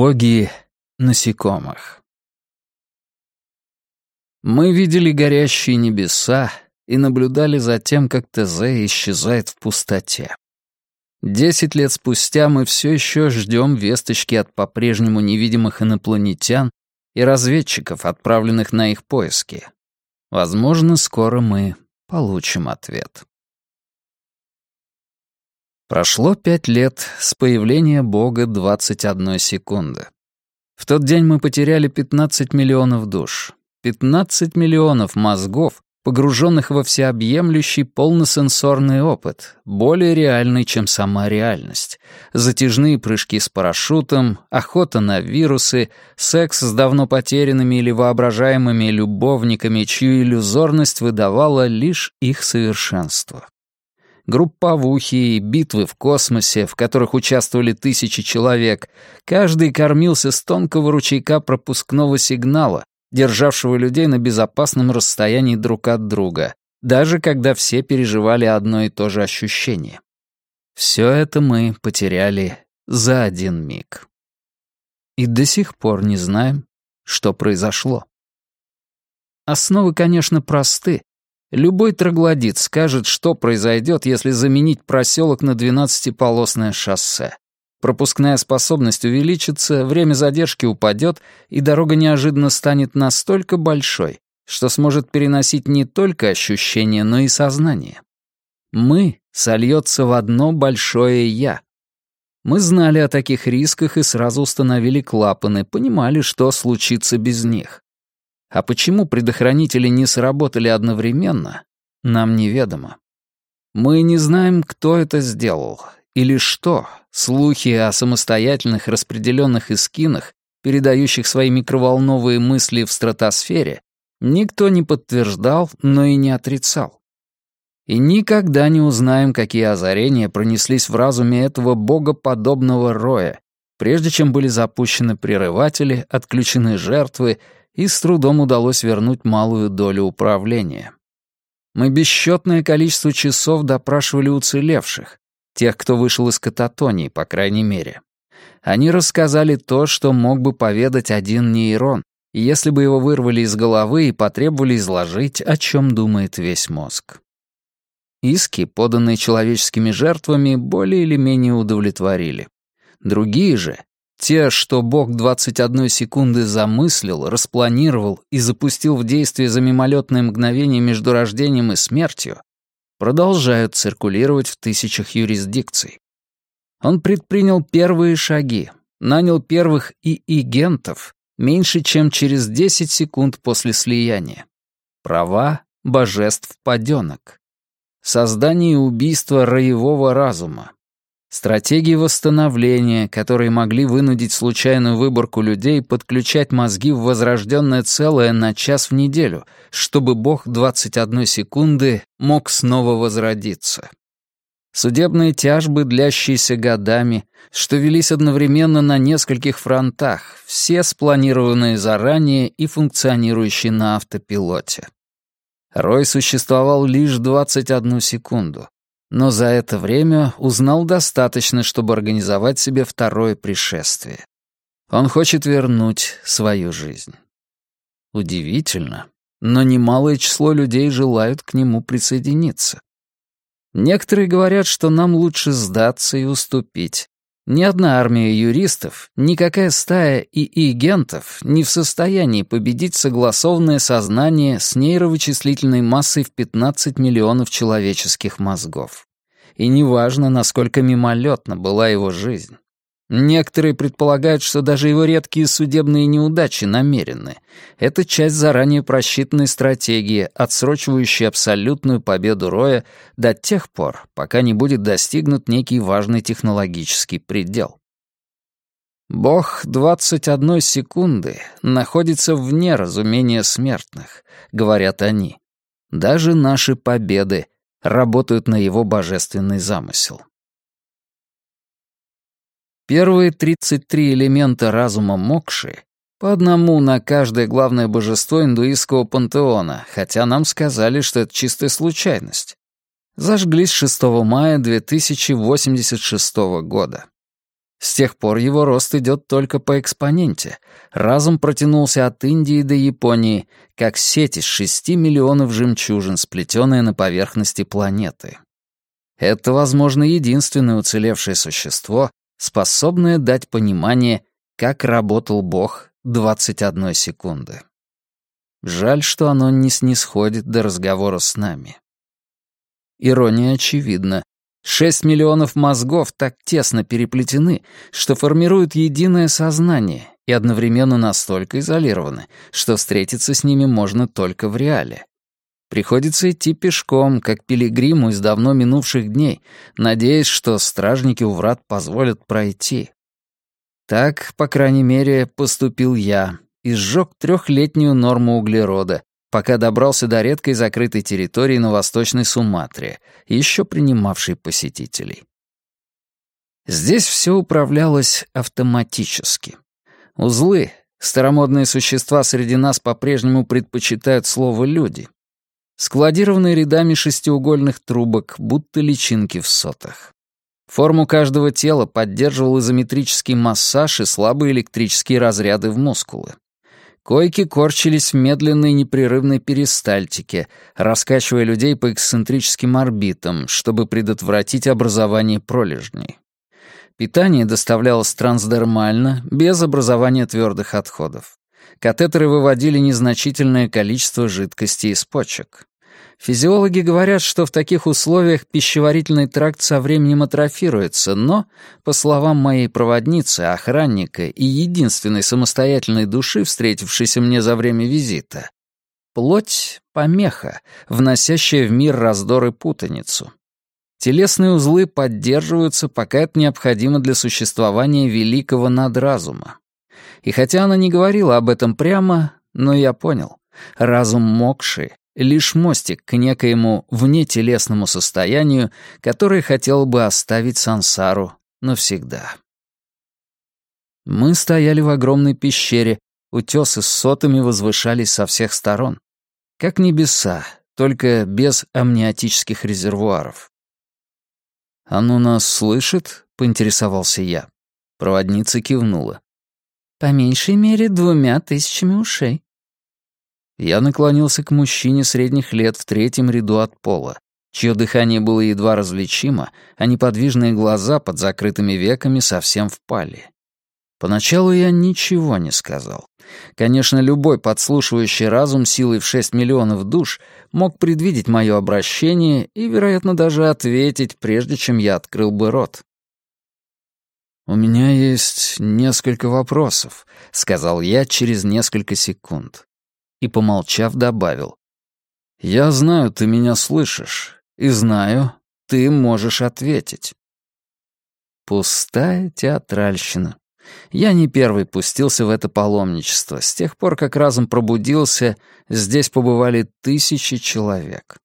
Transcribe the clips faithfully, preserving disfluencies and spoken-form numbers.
Боги насекомых. Мы видели горящие небеса и наблюдали за тем, как ТЗ исчезает в пустоте. Десять лет спустя мы все еще ждем весточки от по-прежнему невидимых инопланетян и разведчиков, отправленных на их поиски. Возможно, скоро мы получим ответ. Прошло пять лет с появления Бога двадцать одной секунды. В тот день мы потеряли пятнадцать миллионов душ. пятнадцать миллионов мозгов, погруженных во всеобъемлющий полносенсорный опыт, более реальный, чем сама реальность. Затяжные прыжки с парашютом, охота на вирусы, секс с давно потерянными или воображаемыми любовниками, чью иллюзорность выдавала лишь их совершенство. Групповухи и битвы в космосе, в которых участвовали тысячи человек, каждый кормился с тонкого ручейка пропускного сигнала, державшего людей на безопасном расстоянии друг от друга, даже когда все переживали одно и то же ощущение. Все это мы потеряли за один миг. И до сих пор не знаем, что произошло. Основы, конечно, просты. Любой троглодит скажет, что произойдет, если заменить проселок на двенадцатиполосное шоссе. Пропускная способность увеличится, время задержки упадет, и дорога неожиданно станет настолько большой, что сможет переносить не только ощущения, но и сознание. «Мы» сольется в одно большое «я». Мы знали о таких рисках и сразу установили клапаны, понимали, что случится без них. А почему предохранители не сработали одновременно, нам неведомо. Мы не знаем, кто это сделал или что. Слухи о самостоятельных распределенных эскинах, передающих свои микроволновые мысли в стратосфере, никто не подтверждал, но и не отрицал. И никогда не узнаем, какие озарения пронеслись в разуме этого богоподобного роя, прежде чем были запущены прерыватели, отключены жертвы, и с трудом удалось вернуть малую долю управления. Мы бесчетное количество часов допрашивали уцелевших, тех, кто вышел из кататонии, по крайней мере. Они рассказали то, что мог бы поведать один нейрон, если бы его вырвали из головы и потребовали изложить, о чем думает весь мозг. Иски, поданные человеческими жертвами, более или менее удовлетворили. Другие же, те, что Бог двадцать одной секунды замыслил, распланировал и запустил в действие за мимолетное мгновение между рождением и смертью, продолжают циркулировать в тысячах юрисдикций. Он предпринял первые шаги, нанял первых ИИ-гентов меньше, чем через десять секунд после слияния. Права божеств-паденок. Создание и убийство роевого разума. Стратегии восстановления, которые могли вынудить случайную выборку людей подключать мозги в возрожденное целое на час в неделю, чтобы Бог двадцать одной секунды мог снова возродиться. Судебные тяжбы, длящиеся годами, что велись одновременно на нескольких фронтах, все спланированные заранее и функционирующие на автопилоте. Рой существовал лишь двадцать одну секунду. Но за это время узнал достаточно, чтобы организовать себе второе пришествие. Он хочет вернуть свою жизнь. Удивительно, но немалое число людей желают к нему присоединиться. Некоторые говорят, что нам лучше сдаться и уступить. Ни одна армия юристов, никакая стая ИИ-гентов не в состоянии победить согласованное сознание с нейровычислительной массой в пятнадцать миллионов человеческих мозгов. И неважно, насколько мимолетна была его жизнь. Некоторые предполагают, что даже его редкие судебные неудачи намеренны. Это часть заранее просчитанной стратегии, отсрочивающей абсолютную победу Роя до тех пор, пока не будет достигнут некий важный технологический предел. Бог двадцать одной секунды находится вне разумения смертных, говорят они. Даже наши победы работают на его божественный замысел. Первые тридцать три элемента разума мокши, по одному на каждое главное божество индуистского пантеона, хотя нам сказали, что это чистая случайность, зажглись шестого мая две тысячи восемьдесят шестого года. С тех пор его рост идет только по экспоненте. Разум протянулся от Индии до Японии, как сеть из шести миллионов жемчужин, сплетенная на поверхности планеты. Это, возможно, единственное уцелевшее существо, способное дать понимание, как работал Бог двадцать одной секунды. Жаль, что оно не снисходит до разговора с нами. Ирония очевидна. Шесть миллионов мозгов так тесно переплетены, что формируют единое сознание и одновременно настолько изолированы, что встретиться с ними можно только в реале. Приходится идти пешком, как пилигриму из давно минувших дней, надеясь, что стражники у врат позволят пройти. Так, по крайней мере, поступил я и сжег трехлетнюю норму углерода, пока добрался до редкой закрытой территории на Восточной Суматре, еще принимавшей посетителей. Здесь все управлялось автоматически. Узлы, старомодные существа среди нас по-прежнему предпочитают слово «люди», складированные рядами шестиугольных трубок, будто личинки в сотах. Форму каждого тела поддерживал изометрический массаж и слабые электрические разряды в мускулы. Койки корчились в медленной непрерывной перистальтике, раскачивая людей по эксцентрическим орбитам, чтобы предотвратить образование пролежней. Питание доставлялось трансдермально, без образования твердых отходов. Катетеры выводили незначительное количество жидкости из почек. Физиологи говорят, что в таких условиях пищеварительный тракт со временем атрофируется, но, по словам моей проводницы, охранника и единственной самостоятельной души, встретившейся мне за время визита, плоть — помеха, вносящая в мир раздор и путаницу. Телесные узлы поддерживаются, пока это необходимо для существования великого надразума. И хотя она не говорила об этом прямо, но я понял, разум Мокши — лишь мостик к некоему внетелесному состоянию, которое хотел бы оставить сансару навсегда. Мы стояли в огромной пещере, утесы с сотами возвышались со всех сторон. Как небеса, только без амниотических резервуаров. «Оно нас слышит?» — поинтересовался я. Проводница кивнула. «По меньшей мере двумя тысячами ушей». Я наклонился к мужчине средних лет в третьем ряду от пола, чье дыхание было едва различимо, а неподвижные глаза под закрытыми веками совсем впали. Поначалу я ничего не сказал. Конечно, любой подслушивающий разум силой в шесть миллионов душ мог предвидеть мое обращение и, вероятно, даже ответить, прежде чем я открыл бы рот. «У меня есть несколько вопросов», — сказал я через несколько секунд. И, помолчав, добавил. «Я знаю, ты меня слышишь, и знаю, ты можешь ответить». Пустая театральщина. Я не первый пустился в это паломничество. С тех пор, как разум пробудился, здесь побывали тысячи человек.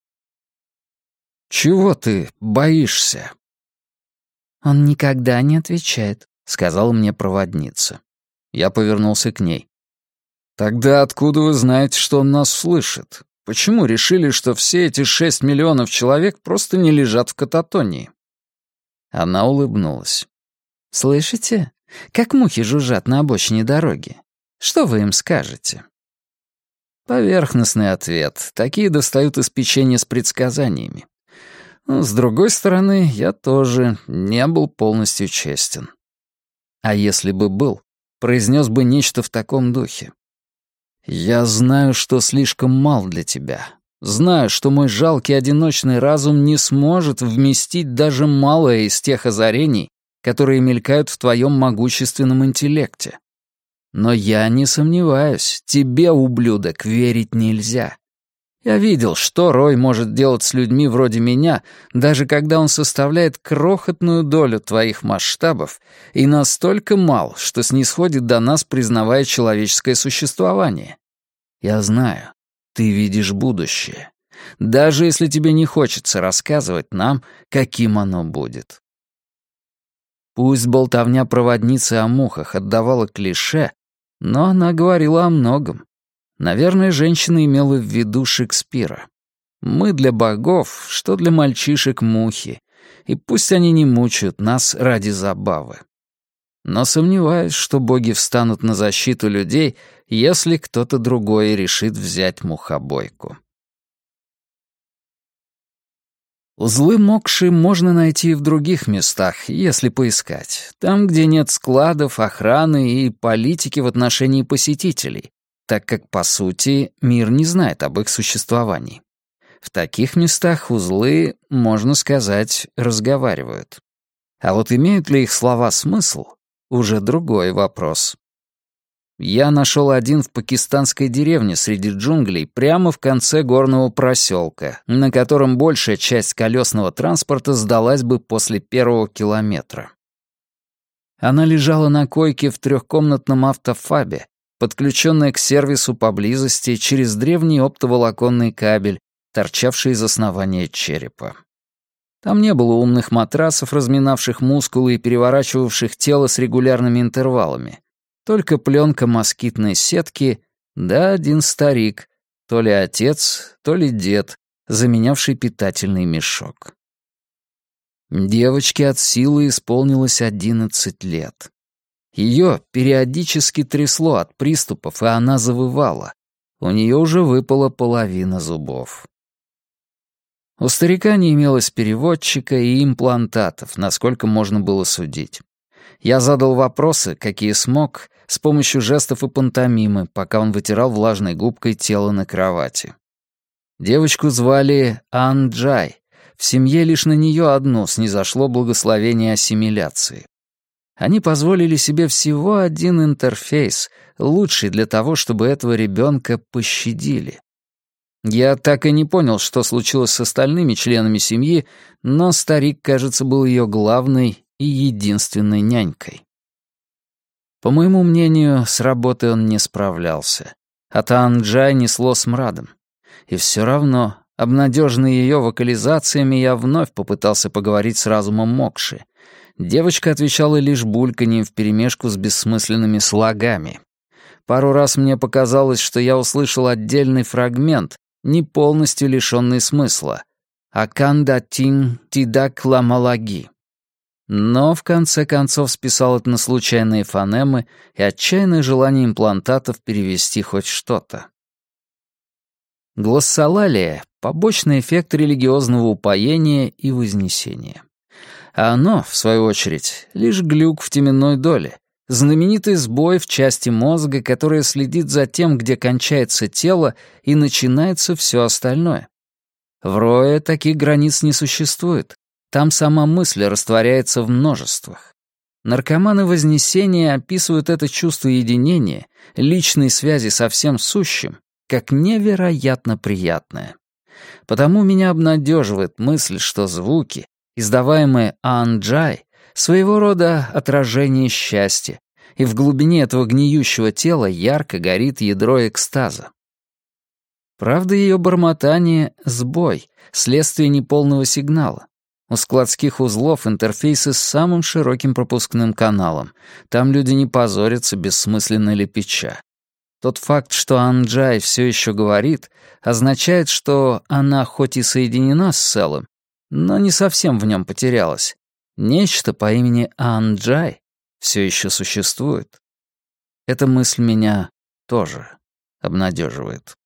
«Чего ты боишься?» «Он никогда не отвечает», — сказала мне проводница. Я повернулся к ней. «Тогда откуда вы знаете, что он нас слышит? Почему решили, что все эти шесть миллионов человек просто не лежат в кататонии?» Она улыбнулась. «Слышите, как мухи жужжат на обочине дороги? Что вы им скажете?» Поверхностный ответ. Такие достают из печенья с предсказаниями. Но, с другой стороны, я тоже не был полностью честен. А если бы был, произнес бы нечто в таком духе. «Я знаю, что слишком мал для тебя. Знаю, что мой жалкий одиночный разум не сможет вместить даже малое из тех озарений, которые мелькают в твоем могущественном интеллекте. Но я не сомневаюсь, тебе, ублюдок, верить нельзя. Я видел, что Рой может делать с людьми вроде меня, даже когда он составляет крохотную долю твоих масштабов и настолько мал, что снисходит до нас, признавая человеческое существование. Я знаю, ты видишь будущее, даже если тебе не хочется рассказывать нам, каким оно будет». Пусть болтовня проводницы о мухах отдавала клише, но она говорила о многом. Наверное, женщина имела в виду Шекспира. Мы для богов, что для мальчишек мухи, и пусть они не мучают нас ради забавы. Но сомневаюсь, что боги встанут на защиту людей, если кто-то другой решит взять мухобойку. Узлы мокши можно найти и в других местах, если поискать. Там, где нет складов, охраны и политики в отношении посетителей, так как, по сути, мир не знает об их существовании. В таких местах узлы, можно сказать, разговаривают. А вот имеют ли их слова смысл, уже другой вопрос. Я нашел один в пакистанской деревне среди джунглей прямо в конце горного проселка, на котором большая часть колесного транспорта сдалась бы после первого километра. Она лежала на койке в трехкомнатном автофабе, подключенная к сервису поблизости через древний оптоволоконный кабель, торчавший из основания черепа. Там не было умных матрасов, разминавших мускулы и переворачивавших тело с регулярными интервалами. Только пленка москитной сетки, да один старик, то ли отец, то ли дед, заменявший питательный мешок. Девочке от силы исполнилось одиннадцать лет. Ее периодически трясло от приступов, и она завывала. У нее уже выпала половина зубов. У старика не имелось переводчика и имплантатов, насколько можно было судить. Я задал вопросы, какие смог, с помощью жестов и пантомимы, пока он вытирал влажной губкой тело на кровати. Девочку звали Ан-Джай. В семье лишь на нее одну снизошло благословение ассимиляции. Они позволили себе всего один интерфейс, лучший для того, чтобы этого ребенка пощадили. Я так и не понял, что случилось с остальными членами семьи, но старик, кажется, был ее главной и единственной нянькой. По моему мнению, с работой он не справлялся. От Ан-Джай несло смрадом. И все равно, обнадеженный ее вокализациями, я вновь попытался поговорить с разумом Мокши. Девочка отвечала лишь бульканьем вперемешку с бессмысленными слогами. Пару раз мне показалось, что я услышал отдельный фрагмент, не полностью лишенный смысла. «Аканда тин тидак ламалаги». Но в конце концов списал это на случайные фонемы и отчаянное желание имплантатов перевести хоть что-то. Глоссолалия — побочный эффект религиозного упоения и вознесения. А оно, в свою очередь, лишь глюк в теменной доле, знаменитый сбой в части мозга, которая следит за тем, где кончается тело и начинается все остальное. В Рое таких границ не существует. Там сама мысль растворяется в множествах. Наркоманы Вознесения описывают это чувство единения, личной связи со всем сущим, как невероятно приятное. Потому меня обнадеживает мысль, что звуки, издаваемые Ан-Джай, своего рода отражение счастья, и в глубине этого гниющего тела ярко горит ядро экстаза. Правда, ее бормотание — сбой, следствие неполного сигнала. У складских узлов интерфейсы с самым широким пропускным каналом. Там люди не позорятся бессмысленно лепеча. Тот факт, что Ан-Джай все еще говорит, означает, что она хоть и соединена с целым, но не совсем в нем потерялась. Нечто по имени Ан-Джай все еще существует. Эта мысль меня тоже обнадеживает.